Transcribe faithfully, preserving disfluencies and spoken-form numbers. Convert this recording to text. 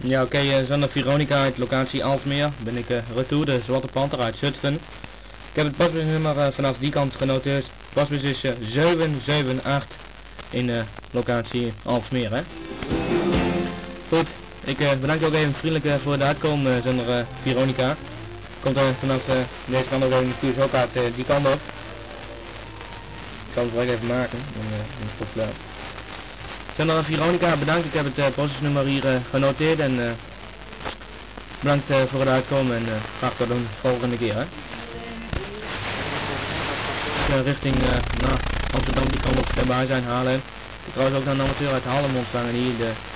Ja, oké, okay, uh, zonder Veronica uit locatie Aalsmeer ben ik uh, retour, de Zwarte Panter uit Zutphen. Ik heb het pasbusnummer uh, vanaf die kant genoteerd. Pasbus is uh, zeven zeven acht in uh, locatie Aalsmeer, hè. Goed, ik uh, bedank ook even vriendelijk uh, voor de uitkomen uh, zonder uh, Veronica. Komt er vanaf uh, deze kant ook even de Q S O-kaart uh, die kant op. Ik kan het wel even maken, dan uh, is het klaar. Zonder Veronica bedankt, ik heb het uh, postnummer hier uh, genoteerd en uh, bedankt uh, voor het uitkomen en uh, graag tot een volgende keer, hè. Uh, richting uh, naar Amsterdam, die kan op erbij zijn, Haarlem. Ik trouwens ook naar een amateur uit Haarlem ontvangen hier de